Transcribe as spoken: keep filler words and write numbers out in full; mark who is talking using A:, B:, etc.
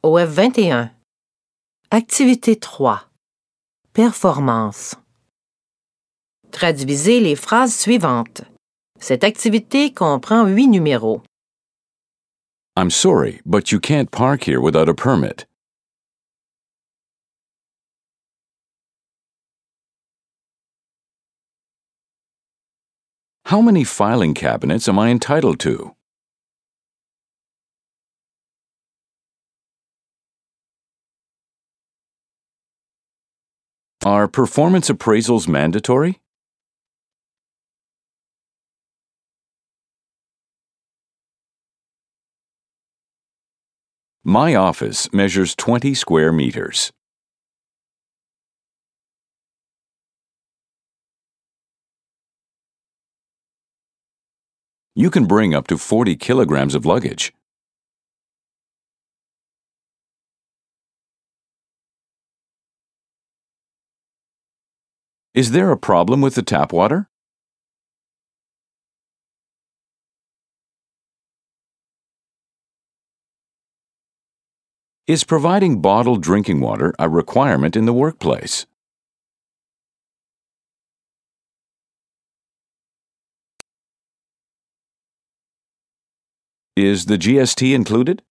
A: O F vingt et un. Activité trois. Performance. Traduisez les phrases suivantes. Cette activité comprend huit numéros.
B: I'm sorry, but you can't park here without a permit. How many filing cabinets am I entitled to? Are performance appraisals mandatory? My office measures twenty square meters. You can bring up to forty kilograms of luggage. Is there a problem with the tap water? Is providing bottled drinking water a requirement in the workplace? Is the G S T included?